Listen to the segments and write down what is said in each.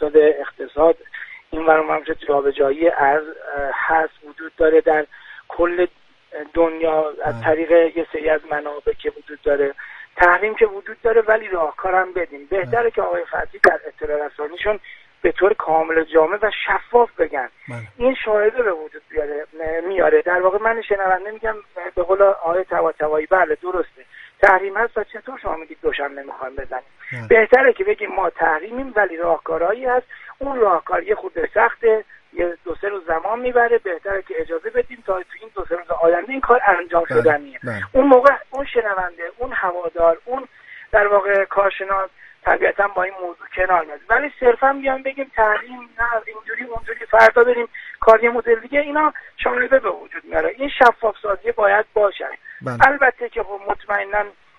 اقتصاد این ورم جابجایی ارز هست وجود داره در کل دنیا از طریق یه سری از منابع که وجود داره. تحریم که وجود داره ولی راهکارم بدیم. بهتره که آقای فتحی در اطلاع رسانیشون به طور کامل جامع و شفاف بگن. این شاهده به وجود میاره. در واقع من شنونده میگم به قول آقای طباطبایی بله درسته تحریم هست و چطور شما میگید دوشنبه نمیخوایم بزنیم؟ بهتره که بگیم ما تحریمیم ولی راهکارهایی هست. اون راهکار یه خورده سخته، یه 2-3 روز زمان میبره. بهتره که اجازه بدیم تا تو این 2-3 روز آینده این کار انجام شدنیه. اون موقع اون شنونده، اون هوادار، اون در واقع کارشناس طبیعتا با این موضوع کنار میاد. ولی صرفا بیان بگیم تحریم نه اینجوری اونجوری فردا بریم کاری مدل دیگه، اینا شامل به وجود میاره. این شفاف سازی باید باشه. البته که خب مطمئنا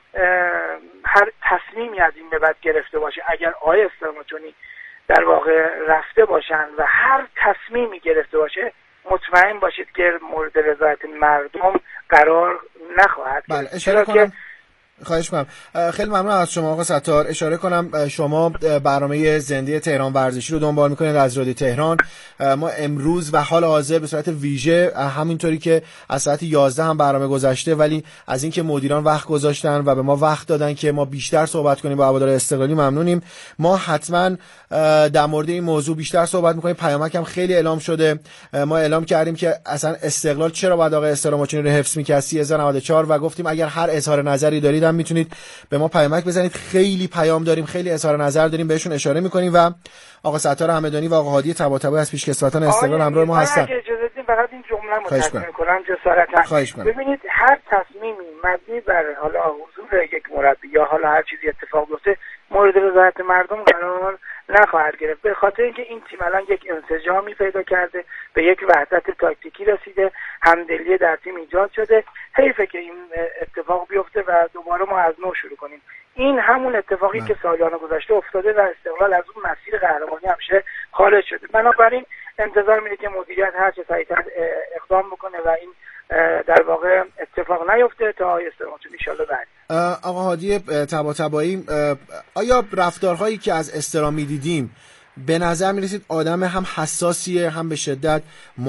هر تصمیمی از این به بعد گرفته باشه اگر آقای استراماچونی در واقع رفته باشن و هر تصمیمی گرفته باشه مطمئن باشید که مورد رضایت مردم قرار نخواهد بله اشاره کنم خواهش می‌کنم. خیلی ممنون از شما آقا ستار. اشاره کنم شما برنامه زنده تهران ورزشی رو دنبال می‌کنید از رادیو تهران. ما امروز و حال حاضر به صورت ویژه همینطوری که از ساعت 11 هم برنامه گذشته ولی از اینکه مدیران وقت گذاشتن و به ما وقت دادن که ما بیشتر صحبت کنیم با هوادار استقلالی ممنونیم. ما حتما در مورد این موضوع بیشتر صحبت می‌کنیم. پیامک هم خیلی اعلام شده. ما اعلام کردیم که اصلا استقلال چرا باید آقای استراماچونی رو حفظ می‌کرد 3094 و گفتیم اگر هر اظهار نظری دارید میتونید به ما پیامک بزنید. خیلی پیام داریم، خیلی اظهار نظر داریم، بهشون اشاره میکنیم و آقا ستار همدانی و آقا هادی طباطبایی از پیشکسوتان استقلال همراه ما هستن. اگه اجازه بدید فقط این جمله متکرر کنم جسارتا. ببینید هر تصمیمی مبنی بر حالا حضور یک مربی یا حالا هر چیزی اتفاق بیفته مورد رضایت مردم قرار نخواهد گرفت. به خاطر اینکه این تیم الان یک انسجامی پیدا کرده، به یک وحدت تاکتیکی رسیده، همدلی در تیم ایجاد شده. حیفه که این اتفاق بیفته و دوباره ما از نو شروع کنیم. این همون اتفاقی که سالیان گذشته افتاده و استقلال از اون مسیر قهرمانی همیشه خارج شده. بنابراین انتظار میره که مدیریت هر چه سریعتر اقدام بکنه و این در واقع اتفاق نیفته تا استقلال ان شاءالله بعد. آقا هادی طباطبایی، آیا رفتارهایی که از استقلال می‌دیدیم به نظر می‌رسید آدم هم حساسیه هم به شدت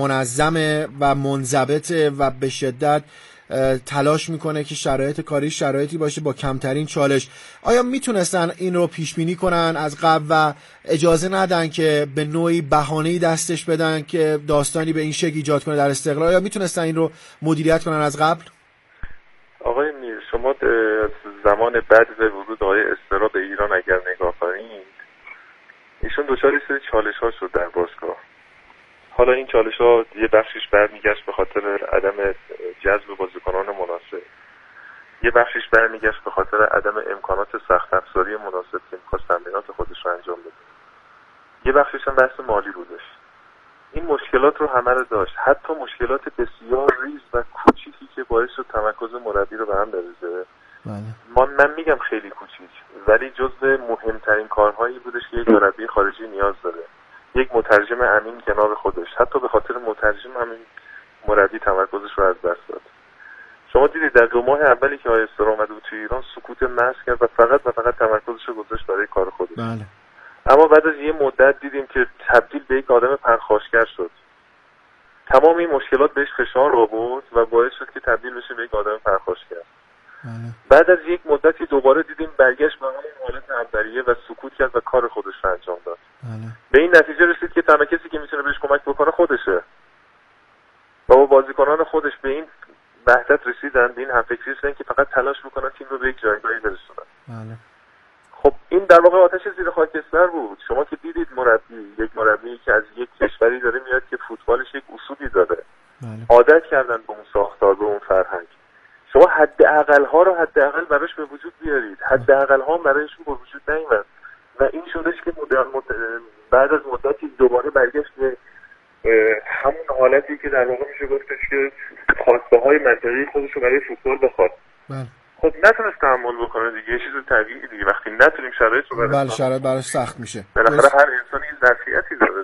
منظمه و منضبطه و به شدت تلاش میکنه که شرایط کاری شرایطی باشه با کمترین چالش؟ آیا میتونستن این رو پیش بینی کنن از قبل و اجازه ندن که به نوعی بهانه‌ای دستش بدن که داستانی به این شکل ایجاد کنه در استقلال؟ یا میتونستن این رو مدیریت کنن از قبل؟ آقای میر، شما از زمان بعد از ورود آقای استقلال به ایران اگر نگاه کنید، ایشون دچار یه سری چالش‌ها شد در باشگاه. حالا این چالش‌ها یه بخشش برمیگشت به خاطر عدم جذب بازیکنان مناسب، یه بخشش برمیگشت به خاطر عدم امکانات سخت افزاری مناسب که می‌خواست تمرینات خودش رو انجام بده، یه بخشش هم بحث مالی بودش. این مشکلات رو همه رو داشت، حتی مشکلات بسیار ریز و کوچیکی که باعث شد تمرکز مربی رو به هم بریزه. من میگم خیلی کوچیک، ولی جزو مهمترین کارهایی بودش که یک مربی خارجی نیاز داره. یک مترجم امین کنار خودش، حتی به خاطر مترجم همین مربی تمرکزش رو از دست داد. شما دیدید در 2 ماه اولی که آقای استر اومد بود توی ایران سکوت محض کرد و فقط تمرکزش رو گذاشت برای کار خودش. بله. اما بعد از یه مدت دیدیم که تبدیل به یک آدم پرخاشگر شد. تمام این مشکلات بهش فشار آورد و باعث شد که تبدیل بشه به یک آدم پرخاشگر. بعد از یک مدتی دوباره دیدیم برگشت به همون حالت اولیه و سکوت کرد و کار خودش رو انجام داد. به این نتیجه رسید که تنها کسی که میتونه بهش کمک بکنه خودشه و با بازیکنان خودش به این وحدت رسیدن، به این همفکری رسیدن که فقط تلاش بکنن تیم رو به یک جایگاهی برسونن. خب این در واقع آتش زیر خاکستر بود. شما که دیدید یک مربی که از یک کشوری داره میاد که فوتبالش یک اصولی داره، عادت کردن به اون ساختار، به اون فرهنگ. شما حداقل ها رو حداقل براش به وجود بیارید، حداقل ها برایشون به وجود نیومد و این شدش که بعد از مدتی دوباره برگشت به همون حالتی که در واقع میشه گفتش که خواسته های منطقی خودش رو برای فوتبال بخواد. خب نتونست تحمل بکنه دیگه، یه چیز طبیعی دیگه. وقتی نتونیم شرایط رو شرایط براش سخت میشه. بالاخره هر انسانی یه ظرفیتی داره.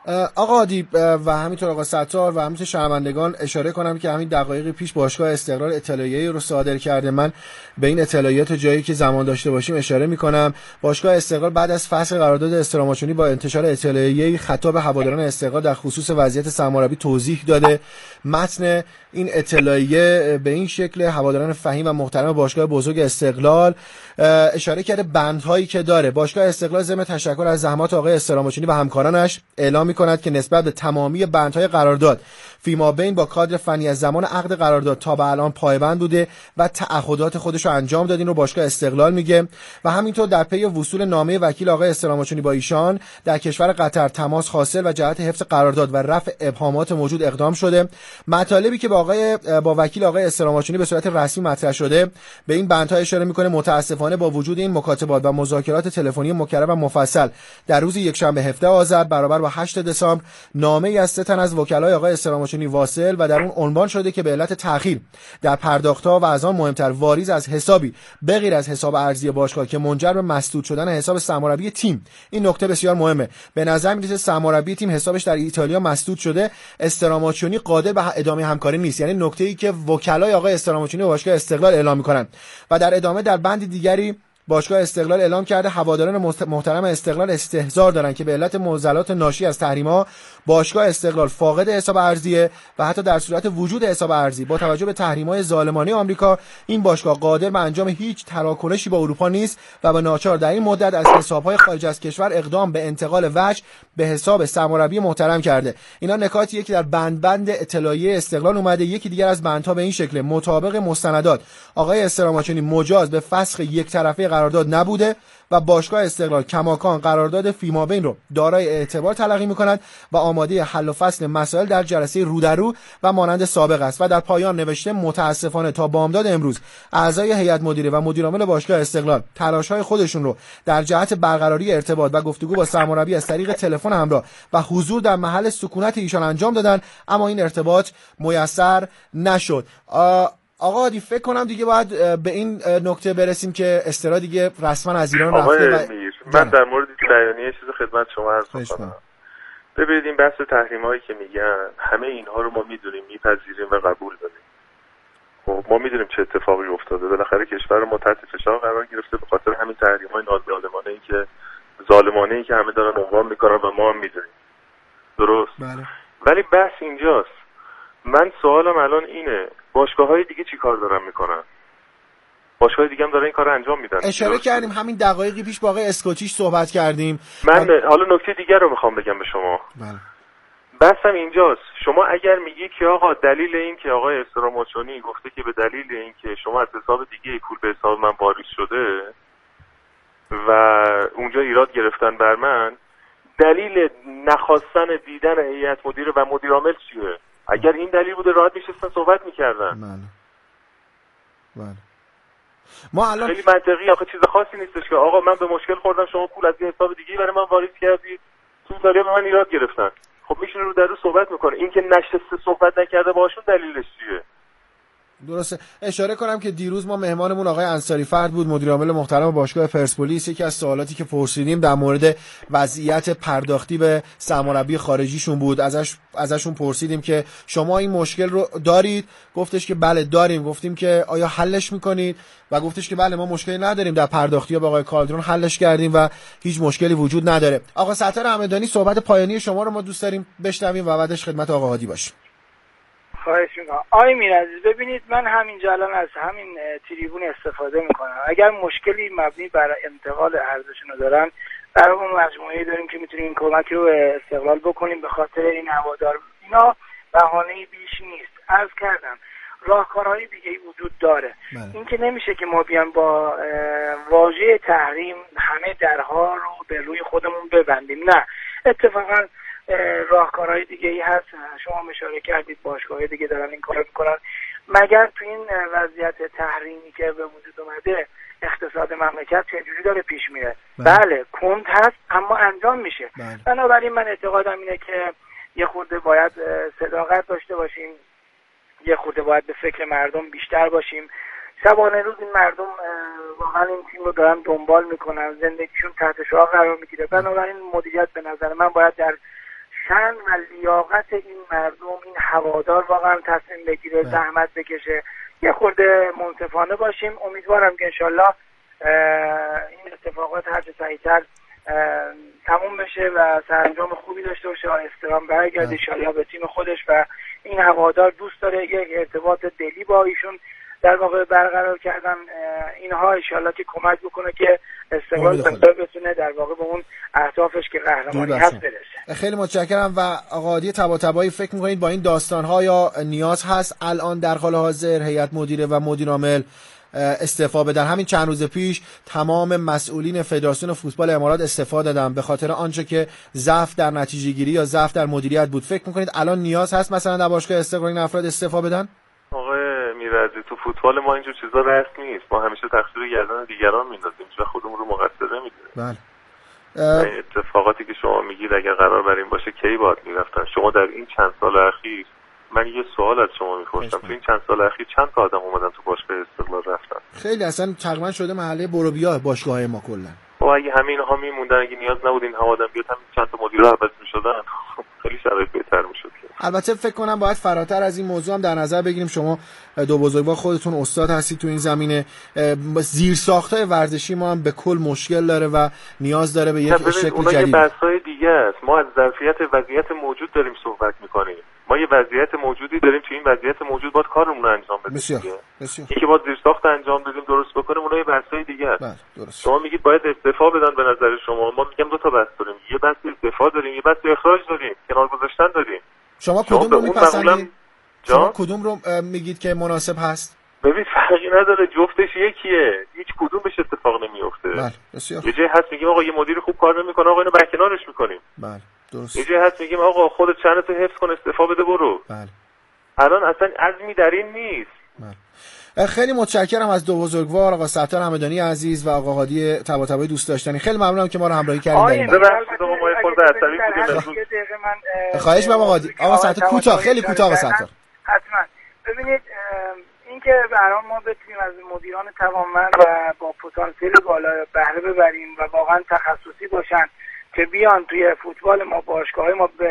آقا هادی و همینطور آقا ستار و همینطور شنوندگان اشاره کنم که همین دقایق پیش باشگاه استقلال اطلاعیه‌ای رو صادر کرده. من به این اطلاعیات جایی که زمان داشته باشیم اشاره می‌کنم. باشگاه استقلال بعد از فصل قرارداد استراماچونی با انتشار اطلاعیه‌ای خطاب هواداران استقلال در خصوص وضعیت سرمربی توضیح داده. متن این اطلاعیه به این شکل: هواداران فهیم و محترم باشگاه بزرگ استقلال، اشاره کرده بندهایی که داره. باشگاه استقلال ضمن تشکر از زحمات آقای استراماچونی و همکارانش اعلام می‌کند که نسبت به تمامی بندهای قرارداد فیما بین با کادر فنی از زمان عقد قرارداد تا به الان پایبند بوده و تعهدات خودش رو انجام داد. این رو باشگاه استقلال میگه. و همینطور در پی وصول نامه وکیل آقای استراماچونی با ایشان در کشور قطر تماس حاصل و جهت حفظ قرارداد و رفع ابهامات موجود اقدام شده. مطالبی که با وکیل آقای استراماچونی به صورت رسمی مطرح شده به این بندها اشاره میکنه. متاسفانه با وجود این مکاتبات و مذاکرات تلفنی مکرر و مفصل در روز یکشنبه 17 آذر برابر با 8 دسامبر نامه‌ای از 3 تن از وکلای آقای استراماچونی واصل و در اون عنوان شده که به علت تأخیر در پرداخت‌ها و از آن مهمتر واریز از حسابی بغیر از حساب ارزی باشگاه که منجر به مسدود شدن حساب سرمربی تیم. این نکته بسیار مهمه. به نظر میاد سرمربی تیم حسابش در ایتالیا مسدود شده. استراماچونی قادر به ادامه همکاری نیست. یعنی نکته‌ای که وکلای آقای استراماچونی و باشگاه استقلال اعلام می‌کنند. و در ادامه در بند دیگری باشگاه استقلال اعلام کرده هواداران محترم استقلال استحضار دارن که به علت معضلات ناشی از تحریم‌ها باشگاه استقلال فاقد حساب ارزیه و حتی در صورت وجود حساب ارزی با توجه به تحریم‌های ظالمانه آمریکا این باشگاه قادر به انجام هیچ تراکنشی با اروپا نیست و به ناچار در این مدت از حساب‌های خارج از کشور اقدام به انتقال وجه به حساب سرمربی محترم کرده. اینا نکاتیه که در بند اطلاعیه استقلال اومده. یکی دیگر از بندها به این شکل: مطابق مستندات آقای استراماچونی مجاز به فسخ یک طرفه قرارداد نبوده و باشگاه استقلال کماکان قرارداد فیما بین رو دارای اعتبار تلقی می‌کند و آماده حل و فصل مسائل در جلسه رو در رو و مانند سابق است. و در پایان نوشته متاسفانه تا بامداد امروز اعضای هیئت مدیره و مدیر عامل باشگاه استقلال تلاش‌های خودشون رو در جهت برقراری ارتباط و گفتگو با سرمربی از طریق تلفن همراه و حضور در محل سکونت ایشان انجام دادن، اما این ارتباط میسر نشد. آقا هادی فکر کنم دیگه باید به این نکته برسیم که استرا دیگه رسما از ایران رفته. من در مورد بیانیه چیز خدمت شما عرض می‌کنم. ببینید این بحث تحریم‌هایی که میگن همه اینها رو ما میدونیم، میپذیریم و قبول داریم. خب ما میدونیم چه اتفاقی افتاده. بالاخره کشور ما تحت فشار قرار گرفته به خاطر همین تحریم‌های ناظالمانه‌ای که ظالمانه‌ای که همه دارن عنوان میکنن و ما هم میدونیم. درست؟ بله. ولی بحث اینجاست. من سوالم الان اینه، باشگاه‌های دیگه چی کار دارن میکنن؟ باشگاه دیگه هم داره این کارو انجام میدن. اشاره کردیم همین دقایقی پیش با آقای اسکوچیش صحبت کردیم. من حالا نکته دیگر رو میخوام بگم به شما. بله. بحثم اینجاست. شما اگر میگی که آقا دلیل این که آقای استراماچونی گفته که به دلیل این که شما از حساب دیگه پول به حساب من واریز شده و اونجا ایراد گرفتن بر من، دلیل نخواستن دیدن هیئت مدیره و مدیر عامل چیه؟ اگر این دلیل بوده راحت میشستن صحبت میکردن. بله. ما الان خیلی منطقی، آخه چیز خاصی نیستش که آقا من به مشکل خوردم شما پول از این حساب دیگه برای من واریز کردید، تو ایتالیا به من ایراد گرفتن. خب میشونه رو در رو صحبت میکنه. این که نشسته صحبت نکرده باشون دلیلش چیه؟ درسته. اشاره کنم که دیروز ما مهمانمون آقای انصاری فرد بود، مدیر عامل محترم باشگاه پرسپولیس. یکی از سوالاتی که پرسیدیم در مورد وضعیت پرداختی به سرمربی خارجیشون بود. ازشون پرسیدیم که شما این مشکل رو دارید؟ گفتش که بله داریم. گفتیم که آیا حلش میکنید؟ و گفتش که بله ما مشکلی نداریم، در پرداختی‌ها با آقای کالدرون حلش کردیم و هیچ مشکلی وجود نداره. آقا ستار همدانی صحبت پایانی شما رو ما دوست داریم بشنویم و بعدش خدمت آقا هادی باشیم. خواهش میکنم. آقای میرعزیز ببینید من همینجا الان از همین تریبون استفاده میکنم. اگر مشکلی مبنی بر انتقال ارزشون دارن، برامون مجموعه‌ای داریم که میتونیم این کمک رو استقلال بکنیم. به خاطر این هوادار اینا بهانه‌ای بیش نیست. عرض کردم راهکارهای دیگه‌ای وجود داره. این که نمیشه که ما بیان با واژه تحریم همه درها رو به روی خودمون ببندیم. نه، اتفاقا راهکارهای دیگه‌ای هست. شما اشاره کردید باشگاه‌های دیگه دارن این کارو میکنن. مگر تو این وضعیت تحریمی که به وجود اومده اقتصاد مملکت چجوری داره پیش میره؟ بله کند هست اما انجام میشه. بنابراین من اعتقادم اینه که یه خورده باید صداقت داشته باشیم، یه خورده باید به فکر مردم بیشتر باشیم. شبانه روز این مردم واقعا این تیم رو دارن دنبال میکنن، زندگیشون تحت شعاع قرار میگیره. بنابراین مدیریت به نظر من باید در شأن و لیاقت این مردم، این هوادار واقعا تصمیم بگیره، زحمت بکشه، یه خورده منصفانه باشیم. امیدوارم که انشالله این اتفاقات هر چه سریعتر تموم بشه و سرانجام خوبی داشته باشه، استرام برگرده انشالله به تیم خودش و این هوادار دوست داره یک ارتباط دلی با ایشون در واقع برقرار کردن. اینها انشالله که کمک بکنه که استقلال بتونه در واقع به اون اهدافش که قهرمانی هست برسه. خیلی متشکرم. و آقا هادی طباطبایی، فکر می‌کنید با این داستان‌ها یا نیاز هست الان در حال حاضر هیئت مدیره و مدیر عامل استعفا بدن؟ همین چند روز پیش تمام مسئولین فدراسیون فوتبال امارات استعفا دادن به خاطر آنچه که ضعف در نتیجه گیری یا ضعف در مدیریت بود. فکر می‌کنید الان نیاز هست مثلا در باشگاه استقلال این افراد استعفا بدن؟ آقای میرعزی، تو فوتبال ما اینجور چیزا رسم نیست. ما همیشه تقصیر گردن دیگران میندازیم و خودمون رو مقصر نمی‌دونیم. بله. اتفاقاتی که شما میگید اگر قرار بر این باشه کی باید میرفتن؟ شما در این چند سال اخیر، من یه سوال از شما میپرسم، تو این چند سال اخیر چند تا آدم اومدن تو باشگاه استقلال رفتن؟ خیلی، اصلا تقریبا شده محله بروبیا باشگاه‌های ما کلا. و اگه همین‌ها میموندن، اگه نیاز نبود این هوادم بیاد، همین چند تا مدیر عوض میشدن، خیلی شرایط بهتر میشد. البته فکر کنم باید فراتر از این موضوع هم در نظر بگیریم. شما دو بزرگوار خودتون استاد هستید تو این زمینه. زیرساخت‌های ورزشی ما هم به کل مشکل داره و نیاز داره به یک شکل جدید. یه بحث‌های دیگه است. ما از ظرفیت وضعیت موجود داریم صحبت می‌کنیم. ما یه وضعیت موجودی داریم، تو این وضعیت موجود باید کارمون رو انجام بدیم. بسیار. یکی باید زیرساخت انجام بدیم، درست بکنیم، اونها یه بحث‌های دیگه است. درست. شما میگید باید استعفا بدن به نظر شما، ما میگم دو تا بحث داریم. یه بحث استعفا داریم، یه بحث اخراج داریم، کنار گذاشتن داریم. شما کدوم رو میپسندید؟ شما کدوم رو میگید که مناسب هست؟ ببین فرقی نداره، جفتش یکیه، هیچ کدومش اتفاق نمیفته. بله بسیار. یه جایی هست میگیم آقا یه مدیر خوب کار نمیکنه، آقا اینو برکنارش میکنیم. بله درست. یه جایی هست میگیم آقا خودت چنتو حفظ کن، استعفا بده برو. بله. الان اصلا عزمی در این نیست. بله. خیلی متشکرم از دو بزرگوار، آقا ستار همدانی عزیز و آقا هادی طباطبایی دوست داشتنی. خیلی ممنونم که ما رو همراهی کردید. ببخشید آقا ما خورده عصبی بودیم. خواهش می‌کنم آقا هادی. آقا ستار کوتاه، خیلی کوتاه آقا ستار. حتما. ببینید اینکه برام ما بتونیم از مدیران توانمند و با پتانسیل بالا بهره ببریم و واقعا تخصصی باشن که بیان توی فوتبال ما، باشگاه‌های ما به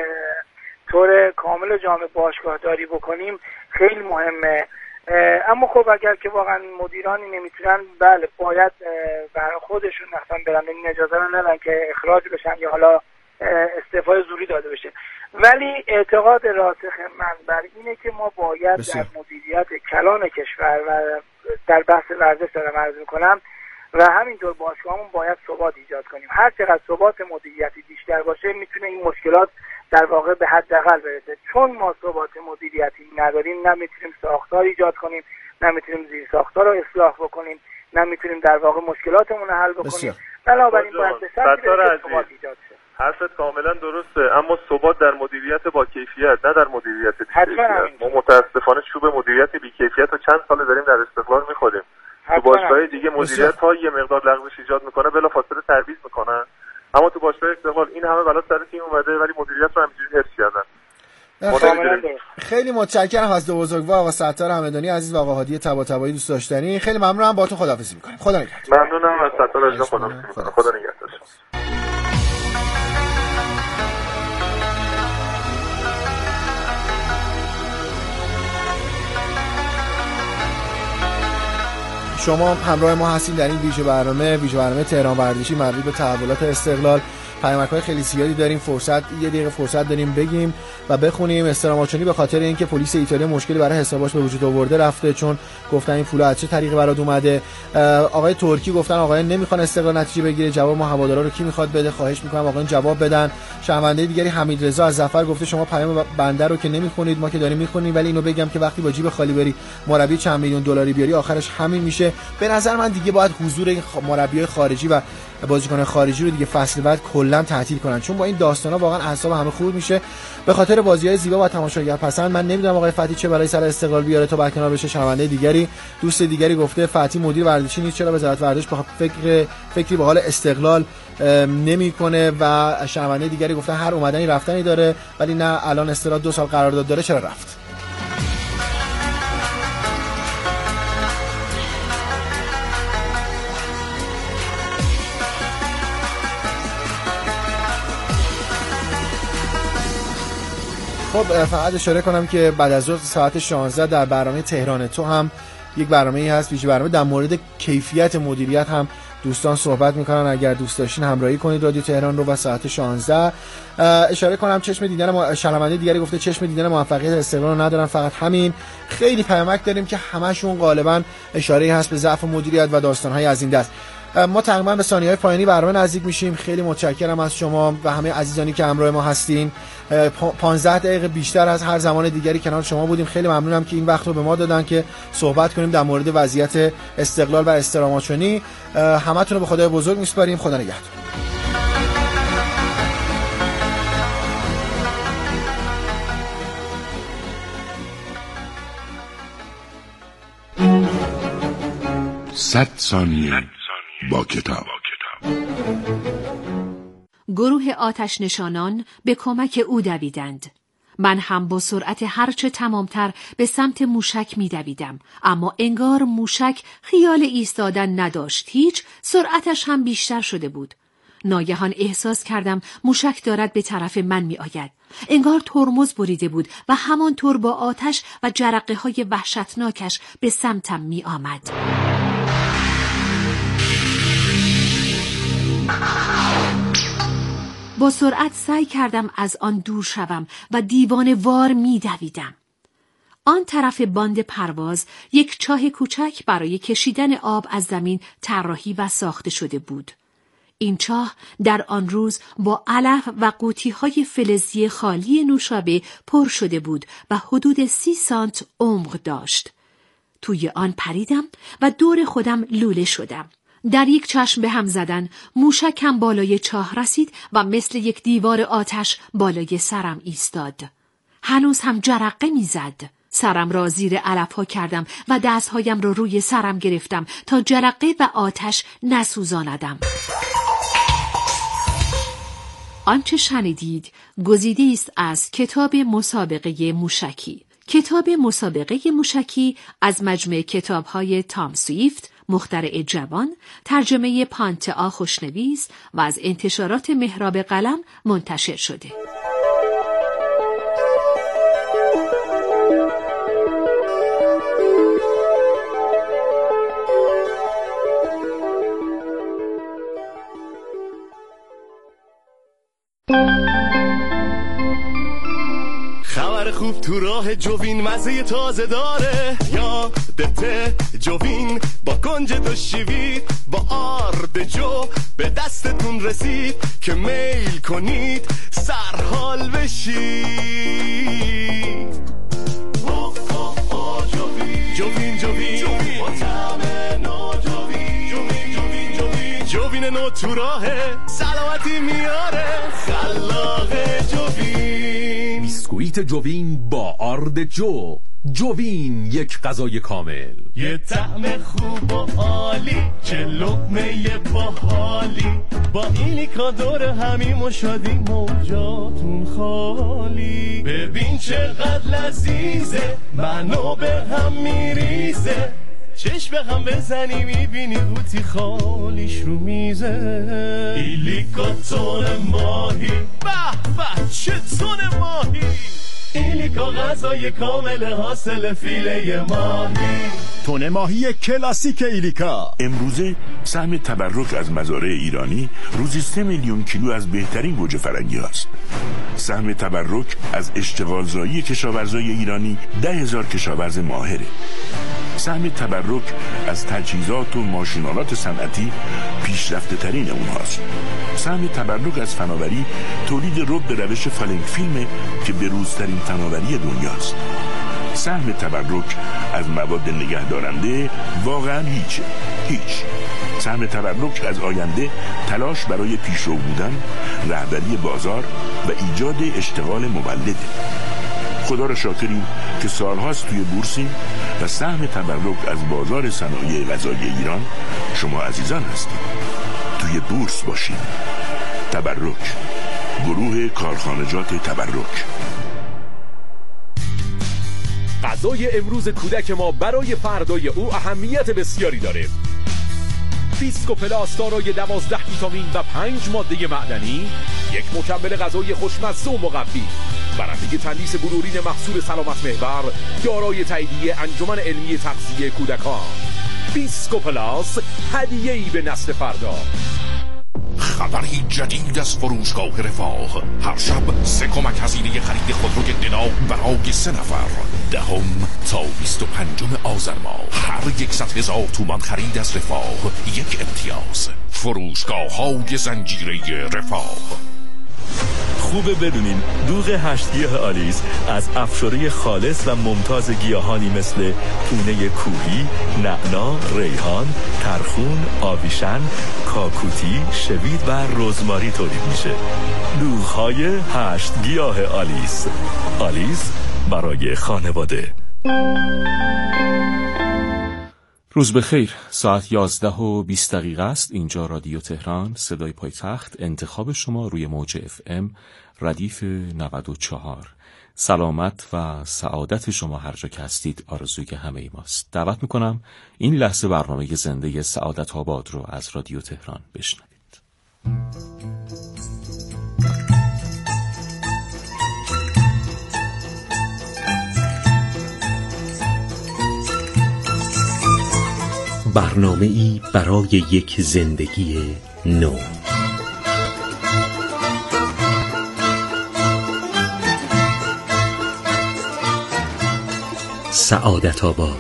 طور کامل جامع باشگاهداری بکنیم خیلی مهمه. اما خب اگر که واقعا مدیرانی نمیتونن، بله باید برای خودشون مثلا برن، این اجازه رو ندن که اخراج بشن یا حالا استعفای زوری داده بشه. ولی اعتقاد راسخ من بر اینه که ما باید در مدیریت کلان کشور و در بحث ورزش دارم عرض میکنم و همینطور باشگاهمون باید ثبات ایجاد کنیم. هر چقدر ثبات مدیریتی بیشتر باشه میتونه این مشکلات در واقع به حداقل برسه. چون ما ثبات مدیریتی نداریم، نمیتونیم ساختار ایجاد کنیم، نمیتونیم زیر ساختار رو اصلاح بکنیم، نمیتونیم در واقع مشکلاتمون رو حل بکنیم. بنابراین باید به سمتی ثبات ایجاد شه. حرفت کاملا درسته، اما ثبات در مدیریت با کیفیت، نه در مدیریت بی‌کیفیت. ما متاسفانه چوب مدیریت بی‌کیفیت رو چند سال داریم در استقلال می‌خوریم. تو باشگاه دیگه مدیریت ها یه مقدار لغزش ایجاد میکنه، بلافاصله تعویض میکنن. اما تو باشگاه استقلال این همه بلا سر تیم اومده ولی مدیریت رو همینجوری حفظ کردن. خیلی متشکرم از دو بزرگوار، آقا ستار همدانی عزیز و آقا هادی طباطبایی دوست داشتنی. خیلی ممنونم، باهاتون خداحافظی می‌کنم. خدا نگهدار. ممنونم از ستار عزیز، خداحافظی می‌کنم. خدا نگهدار. شما همراه ما هستین در این ویژه برنامه تهران ورزشی مربوط به تحولات استقلال. پیامک‌های خیلی زیادی داریم، یه دقیقه فرصت داریم بگیم و بخونیم. استراماچونی به خاطر اینکه پلیس ایتالیا مشکلی برای حسابش به وجود آورده رفته، چون گفتن این پول از چه طریقی برات اومده. آقای ترکی گفتن آقایان نمیخوان استقلال نتیجه بگیره، جواب ما هوادارا رو کی میخواد بده؟ خواهش میکنم آقایان جواب بدن. شنونده دیگری حمید رضا از ظفر گفته شما پیام بنده رو که نمیخونید، ما که داریم میخونیم، ولی اینو بگم که وقتی با جیب خالی بری مربی چند میلیون دلاری بیاری آخرش همین میشه. به نظر من دیگه باید حضور مربیای خارجی و بازیکن خارجی رو دیگه فصل بعد کلا تعطیل کنن، چون با این داستانا واقعا اعصاب همه خورد میشه. به خاطر بازی‌های زیبا و تماشاگر پسند من نمیدونم آقای فتی چه برای سر استقلال بیاره تا برکنار بشه. شنونده دیگری، دوست دیگری گفته فتی مدیر ورزشی نیست، چرا وزارت ورزش فکری به حال استقلال نمیکنه؟ و شنونده دیگری گفته هر اومدنی رفتنی داره، ولی نه الان استقلال 2 سال قرارداد داره، چرا رفت؟ خب فقط اشاره کنم که بعد از ظهر ساعت 16 در برنامه تهران تو هم یک برنامه‌ای هست، ویژه برنامه در مورد کیفیت مدیریت هم دوستان صحبت میکنن. اگر دوست داشتین همراهی کنید رادیو تهران رو و ساعت 16. اشاره کنم چشم دیدن شنونده دیگری گفته چشم دیدن موفقیت استقلال رو ندارن، فقط همین. خیلی پیامک داریم که همشون غالبا اشاره‌ای هست به ضعف مدیریت و داستان‌های از این دست. ما تقریبا به ثانیه‌های پایانی برنامه نزدیک میشیم. خیلی متشکرم از شما و همه عزیزانی که همراه ما هستین. 15 دقیقه بیشتر از هر زمان دیگری کنار شما بودیم. خیلی ممنونم که این وقت رو به ما دادن که صحبت کنیم در مورد وضعیت استقلال و استراماچونی. همتون رو به خدای بزرگ میسپاریم. خدا نگهدار. صد ثانیه با کتاب. گروه آتش نشانان به کمک او دویدند. من هم با سرعت هرچه تمامتر به سمت موشک می دویدم، اما انگار موشک خیال ایستادن نداشت، هیچ، سرعتش هم بیشتر شده بود. ناگهان احساس کردم موشک دارد به طرف من می آید. انگار ترمز بریده بود و همانطور با آتش و جرقه های وحشتناکش به سمتم می آمد. با سرعت سعی کردم از آن دور شوم و دیوانه وار می دویدم. آن طرف باند پرواز یک چاه کوچک برای کشیدن آب از زمین طراحی و ساخته شده بود. این چاه در آن روز با علف و قوطی‌های فلزی خالی نوشابه پر شده بود و حدود 30 سانت عمق داشت. توی آن پریدم و دور خودم لوله شدم. در یک چشم به هم زدن موشکم بالای چاه رسید و مثل یک دیوار آتش بالای سرم ایستاد. هنوز هم جرقه می‌زد. سرم را زیر علف‌ها کردم و دستهایم را روی سرم گرفتم تا جرقه و آتش نسوزاندم. آنچه شنیدید گزیده است از کتاب مسابقه موشکی. کتاب مسابقه موشکی از مجموعه کتاب‌های تام سویفت، مخترع جوان، ترجمه پانتئا خوشنویس و از انتشارات محراب قلم منتشر شده. خبر خوب تو راه جوین مزه تازه داره، یادته جوین با گنج دو شیوید با آرد جو به دستتون رسید که میل کنید سرحال بشید. جوین جوین با طعم نو جوین نو تو راهه، سلامتی میاره خلاق جوین. بیسکویت جوین با آرد جو. جوین یک غذای کامل، یه طعم خوب و عالی، چه لقمه باحالی، با ایلیکا دور همیم و شادیم و جاتون خالی. ببین چقدر لذیذه، منو به هم میریزه، چشم به هم بزنی میبینی قوطی خالیش رو میزه. ایلیکا تون ماهی، به به چه تون ماهی، ایلیکا غذای کامل حاصل فیله ماهی. تون ماهی کلاسیک ایلیکا. امروزه سهم تبرک از مزارع ایرانی روزی 3 میلیون کیلو از بهترین گوجه فرنگی هاست. سهم تبرک از اشتغالزایی کشاورزای ایرانی 10,000 کشاورز ماهره. سهم تبرک از تجهیزات و ماشینالات صنعتی پیشرفته ترین اونهاست. سهم تبرک از فناوری تولید رب به روش فالنگ فیلم که بروزترین فناوری دنیاست. سهم تبرک از مواد نگهدارنده واقعا هیچ. سهم تبرک از آینده تلاش برای پیشرو بودن، رهبری بازار و ایجاد اشتغال مولده. خدا را شاکریم که سالهاست توی بورسیم و سهم تبرک از بازار صنایع غذایی ایران شما عزیزان هستید. توی بورس باشید. تبرک، گروه کارخانجات تبرک. غذای امروز کودک ما برای فردای او اهمیت بسیاری داره. فیسکوپلاس دارای 12 ویتامین و 5 ماده معدنی، یک مکمل غذایی خوشمزه و مقوی. برنده تندیس بلورین محصول سلامت محور دارای تاییدیه انجمن علمی تغذیه کودکان. بیسکو پلاس، هدیه‌ای به نسل فردا. خبری جدید از فروشگاه رفاه. هر شب 3 کمک هزینه خرید خودروی دنا برای 3 نفر. 10 تا 25 آذر ماه. هر 100,000 تومان خرید از رفاه 1 امتیاز. فروشگاه‌های زنجیره رفاه. خوبه بدونین دوغ 8 گیاه آلیس از افشاره خالص و ممتاز گیاهانی مثل پونه کوهی، نعنا، ریحان، ترخون، آویشن، کاکوتی، شوید و رزماری تولید میشه. دوغ‌های 8 گیاه آلیس. آلیس برای خانواده. روز بخیر. ساعت 11:20 است. اینجا رادیو تهران، صدای پایتخت. انتخاب شما روی موج FM ردیف 94. سلامت و سعادت شما هر جا که هستید آرزوی همه ماست. دعوت میکنم این لحظه برنامه زنده سعادت آباد رو از رادیو تهران بشنوید. برنامه‌ای برای یک زندگی نو. سعادت آباد.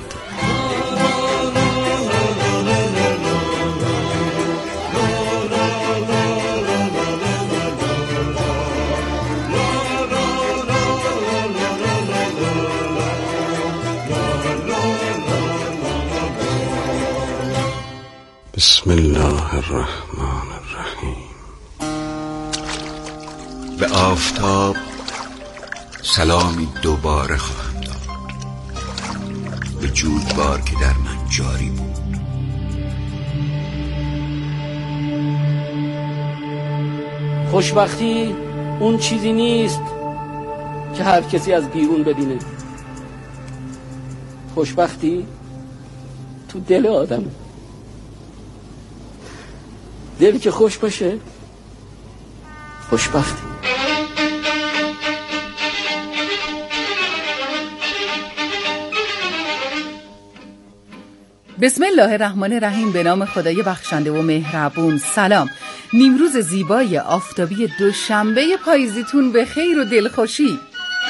بسم الله الرحمن الرحیم. به آفتاب سلامی دوباره خواهم داد، به جویبار که در من جاری بود. خوشبختی اون چیزی نیست که هر کسی از بیرون ببینه. خوشبختی تو دل آدمه. دل که خوش باشه خوشبختی. بسم الله الرحمن الرحیم. به نام خدای بخشنده و مهربون. سلام. نیمروز زیبای آفتابی دوشنبه پاییزیتون به خیر و دلخوشی.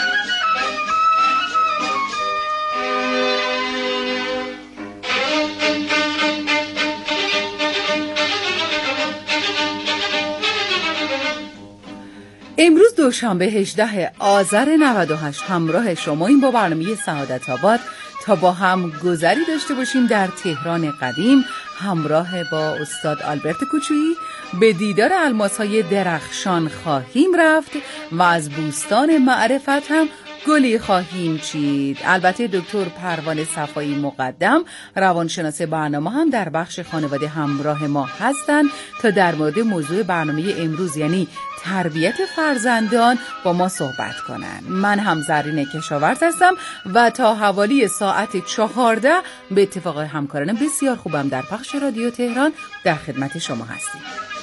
امروز دوشنبه 18 آذر 98 همراه شما این با برنامه سعادت آباد تا با هم گذری داشته باشیم در تهران قدیم. همراه با استاد آلبرت کوچویی به دیدار الماس‌های درخشان خواهیم رفت و از بوستان معرفت هم گلی خواهیم چید. البته دکتر پروانه صفایی مقدم روانشناس برنامه هم در بخش خانواده همراه ما هستند تا در مورد موضوع برنامه امروز یعنی تربیت فرزندان با ما صحبت کنن. من هم زرین کشاورز هستم و تا حوالی ساعت 14 به اتفاق همکاران بسیار خوبم در پخش رادیو تهران در خدمت شما هستیم.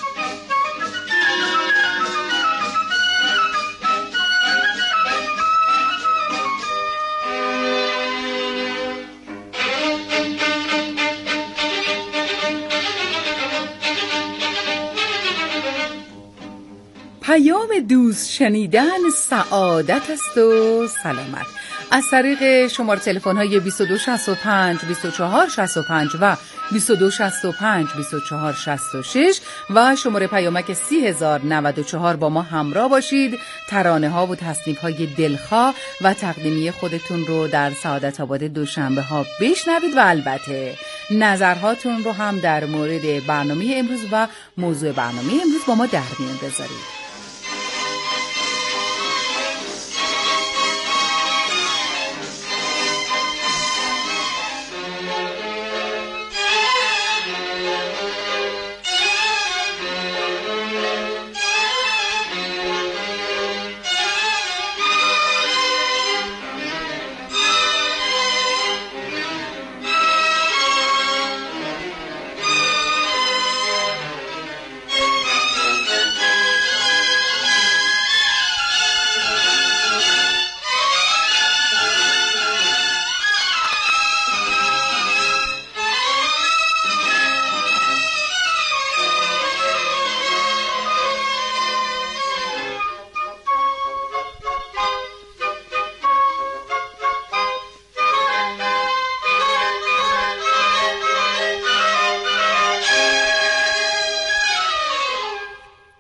پیام دوست شنیدن سعادت است و سلامت. از طریق شماره تلفن های 2265 2465 و 2265 2466 و شماره پیامک 30,094 با ما همراه باشید. ترانه ها و تصنیف های دلخواه و تقدیمی خودتون رو در سعادت آباد دوشنبه ها بشنوید و البته نظرهاتون رو هم در مورد برنامه امروز و موضوع برنامه امروز با ما در میون بذارید.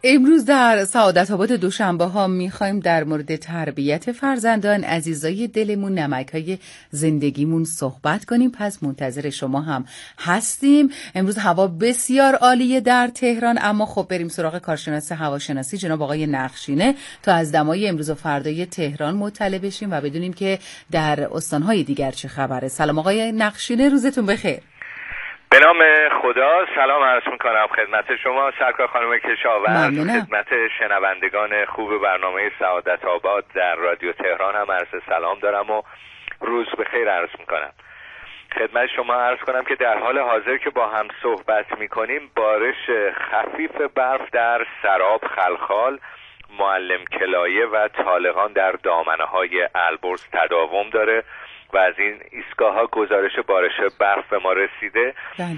امروز در سعادت آباد دوشنبه ها میخوایم در مورد تربیت فرزندان عزیزای دلمون، نمک‌های زندگیمون صحبت کنیم. پس منتظر شما هم هستیم. امروز هوا بسیار عالیه در تهران، اما خب بریم سراغ کارشناس هواشناسی جناب آقای نقشینه تا از دمای امروز و فردای تهران مطلع بشیم و بدونیم که در استانهای دیگر چه خبره. سلام آقای نقشینه، روزتون بخیر. به نام خدا سلام عرض میکنم خدمت شما سرکار خانم کشاورز، خدمت شنوندگان خوب برنامه سعادت آباد در رادیو تهران هم عرض سلام دارم و روز بخیر عرض میکنم. خدمت شما عرض کنم که در حال حاضر که با هم صحبت میکنیم بارش خفیف برف در سراب، خلخال، معلم کلایه و طالقان در دامنه های البرز تداوم داره و از این ایستگاه‌ها گزارش بارش برف به ما رسیده.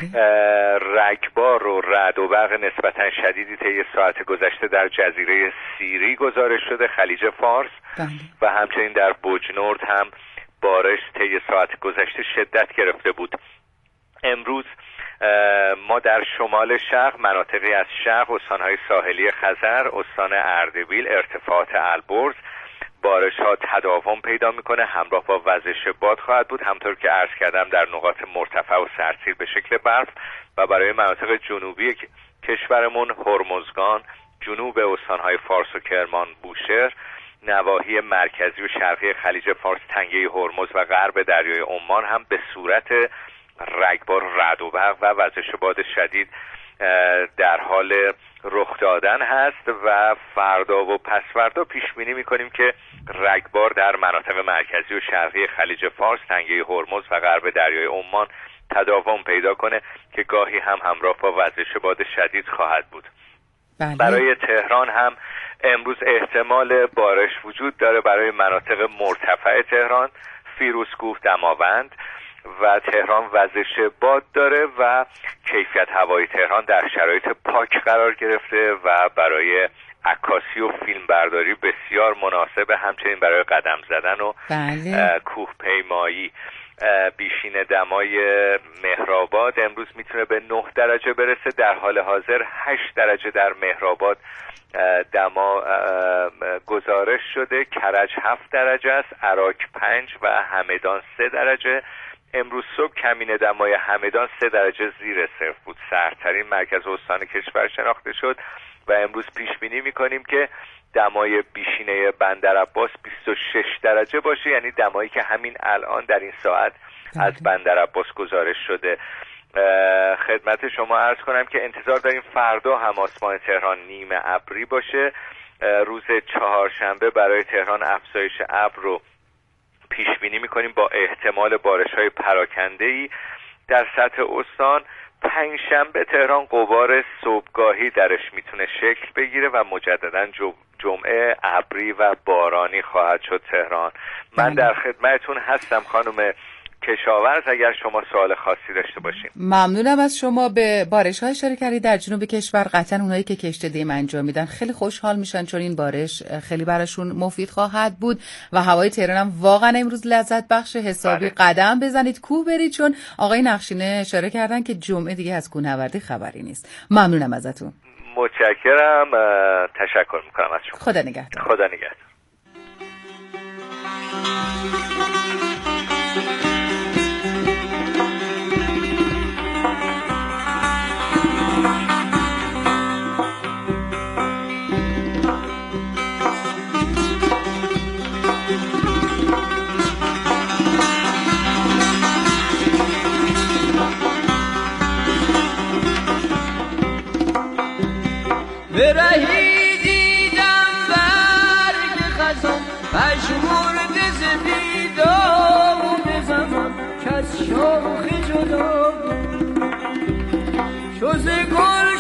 رگبار و رعد و برق نسبتاً شدیدی طی ساعت گذشته در جزیره سیری گزارش شده، خلیج فارس و همچنین در بوجنورد هم بارش طی ساعت گذشته شدت گرفته بود. امروز ما در شمال شرق، مناطقی از شرق، استان‌های ساحلی خزر، استان اردبیل، ارتفاعات البرز بارش ها تداوم پیدا میکنه، همراه با وزش باد خواهد بود، همطور که عرض کردم در نقاط مرتفع و سرسیر به شکل برف و برای مناطق جنوبی کشورمون هرمزگان، جنوب استانهای فارس و کرمان بوشهر، نواحی مرکزی و شرقی خلیج فارس، تنگه هرمز و غرب دریای عمان هم به صورت رگبار، رعد و برق و وزش باد شدید در حال رخ دادن هست و فردا و پس فردا پیش بینی می‌کنیم که رگبار در مناطق مرکزی و شرقی خلیج فارس، تنگه هرمز و غرب دریای عمان تداوم پیدا کنه که گاهی هم همراه با وزش باد شدید خواهد بود. برای تهران هم امروز احتمال بارش وجود داره برای مناطق مرتفع تهران، فیروزکوه، دماوند و تهران وزش باد داره و کیفیت هوای تهران در شرایط پاک قرار گرفته و برای عکاسی و فیلم برداری بسیار مناسبه، همچنین برای قدم زدن و کوه پیمایی. بیشین دمای مهرآباد امروز میتونه به 9 درجه برسه، در حال حاضر 8 درجه در مهرآباد دما گزارش شده، کرج 7 درجه است، عراق 5 و همدان 3 درجه. امروز صبح کمین دمای همدان 3 درجه زیر صفر بود، سردترین مرکز استان کشور شناخته شد و امروز پیش بینی میکنیم که دمای بیشینه بندرعباس 26 درجه باشه، یعنی دمایی که همین الان در این ساعت از بندرعباس گزارش شده. خدمت شما عرض کنم که انتظار داریم فردا هم آسمان تهران نیمه ابری باشه. روز چهارشنبه برای تهران افزایش ابر رو پیش بینی میکنیم با احتمال بارش‌های پراکنده‌ای در سطح استان. پنجشنبه تهران غبار صبحگاهی درش میتونه شکل بگیره و مجددا جمعه ابری و بارانی خواهد شد تهران. من در خدمتتون هستم خانم کشاورز اگر شما سوال خاصی داشته باشین. ممنونم از شما. به بارش‌های اشاره کردید در جنوب کشور. قطعاً اونایی که کشت دیم انجام میدن خیلی خوشحال میشن چون این بارش خیلی براشون مفید خواهد بود و هوای تهران هم واقعا امروز لذت بخش. حسابی قدم بزنید، کوه برید، چون آقای نقشینه اشاره کردن که جمعه دیگه از کوهنوردی خبری نیست. ممنونم ازتون. متشکرم، تشکر میکنم از شما. خدا نگهدار. خدا نگهدار. برهی دیدم برگ خزان پژمرده ز بیداد زمان کز شاخ جدا شو ز گل